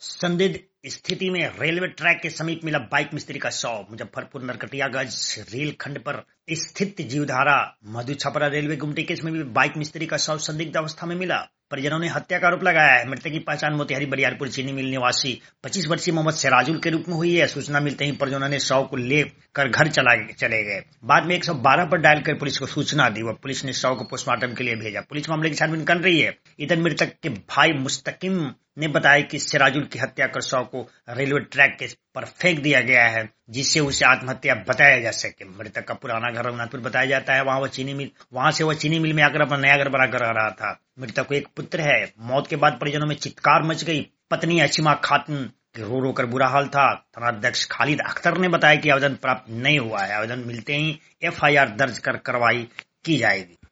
संदिग्ध स्थिति में रेलवे ट्रैक के समीप मिला बाइक मिस्त्री का शव। मुजफ्फरपुर नरकटियागंज रेल खंड पर स्थित जीवधारा मधु छपरा रेलवे गुमटी केस में भी बाइक मिस्त्री का शव संदिग्ध अवस्था में मिला। परिजनों ने हत्या का आरोप लगाया है। मृतक की पहचान मोतिहारी बरियारपुर चीनी मिल निवासी 25 वर्षीय मोहम्मद सिराजुल के रूप में हुई है। सूचना मिलते ही परिजनों ने शव को लेकर घर चले गए। बाद में 112 पर डायल कर पुलिस को सूचना दी व पुलिस ने शव को पोस्टमार्टम के लिए भेजा। पुलिस मामले की छानबीन कर रही है। इधर मृतक के भाई मुस्तकिम ने बताया कि सिराजुल की हत्या कर शव को रेलवे ट्रैक पर फेंक दिया गया है, जिससे उसे आत्महत्या बताया जा सके। मृतक का पुराना घर रघुनाथपुर बताया जाता है। वहां से वह चीनी मिल में आकर अपना नया घर बनाकर रह रहा था। मृतक को एक पुत्र है। मौत के बाद परिजनों में चित्कार मच गई। पत्नी असीमा खातून रो रो कर बुरा हाल था। थानाध्यक्ष खालिद अख्तर ने बताया कि आवेदन प्राप्त नहीं हुआ है। आवेदन मिलते ही FIR दर्ज कर कार्रवाई की जाएगी।